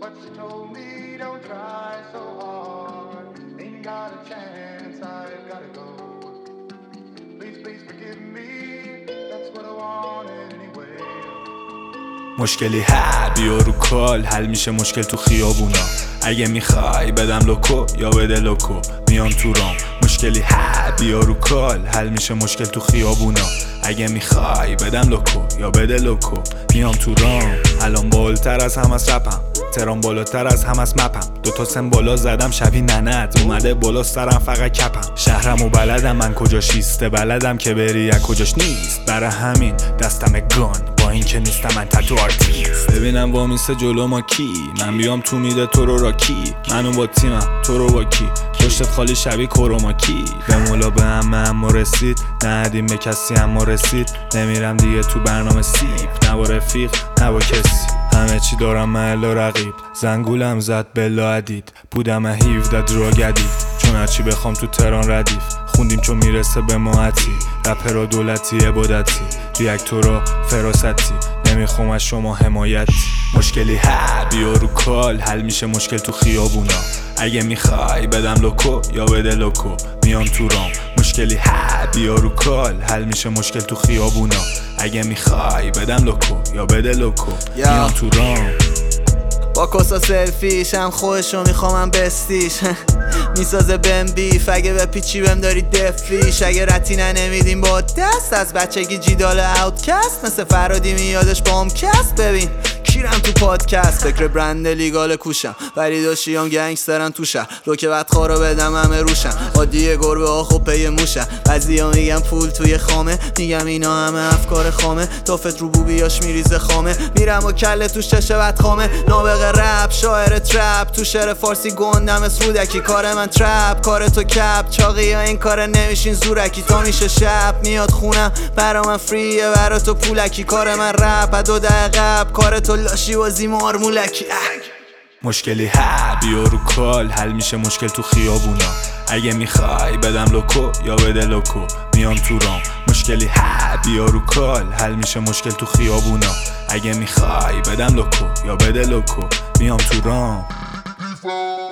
But she told me don't try so hard. Ain't got a chance, I've gotta go. Please, please forgive me. That's what I wanted anyway. مشکلی بیا رو کال، حل میشه مشکل تو خیابونا. اگه میخوای بدم لوکو یا بده لوکو، میام تو رام. مشکلی بیا رو کال، حل میشه مشکل تو خیابونا. اگه میخوای بدم لوکو یا بده لوکو، میام تو رام. الان بالاتر از هم از رپم، ترام بالاتر از هم از مپم. دوتا سن بالا زدم شبیه ننت، اومده بالا سرم فقط کپم. شهرم و بلدم من کجاش ایسته، بلدم که بری از کجاش نیست. برای همین دستم گان، با این که نیستم من تتو آرتیست. ببینم وامیسته جلو ما کی، من بیام تو میده تو رو را کی. منو با تیمم تو رو با کی، پشتت خالی شبیه کروماکی. به مولا به اما رسید، ندیم به کسی اما رسید. نمیرم دیگه تو برنامه سیب، نه با رفیق نه با کسی. همه چی دارم محل و رقیب، زنگولم زد بلا عدید. بودم 17 دراگدید، چون هرچی بخوام تو تهران ردیف. خوندیم چون میرسه به ماهتی، رپرا دولتی عبادتی، ریاکتورا فراستی. نمیخوام از شما حمایتی. مشکلی بیا رو کال، حل میشه مشکل تو خیابونا. اگه میخوای بدم لوکو یا بده لوکو، میام تو رام. مشکلی بیا رو کال، حل میشه مشکل تو خیابونا. اگه میخوای بدم لوکو یا بده لوکو، میام تو رام. با کسا سلفیش هم خودشو میخوامم بستیش. میسازه بهم بیف، اگه به پیچی بهم داری دفیش. اگه رتی نمیدیم با دست، از بچگی جیدال اوتکست. مثل فرادی میادش با هم کست. ببین کیرم تو پادکست، فکر برند لیگال کوشم، ولی داشتیام گنگسترن تو شهر. رو که بدخوارا بدم همه روشن، عادیه گربه ها خب پی موشن. بعضیا میگم پول توی خامه، میگم اینا همه افکار خامه. تافت رو بوبیاش میریزه خامه، میرم و کله توش چشه بدخامه. نابغه رپ شاعر ترپ، تو شعر فارسی گندم اسرودکی. کار من ترپ، کار تو کپ. چاقی ها این کار نمیشین زورکی. تا میشه شب میاد خونم، برا من فریه برا تو پولکی. کار من رپ 2 دقیقه، کار تو لاشی بازی مارمولکی. مشکلی بیا رو کال، حل میشه مشکل تو خیابونا. اگه میخوای بدم لوکو یا بده لوکو، میام تو رام. مشکلی بیا رو کال، حل میشه مشکل تو خیابونا. اگه میخوای بدم لوکو یا بده لوکو، میام تو رام.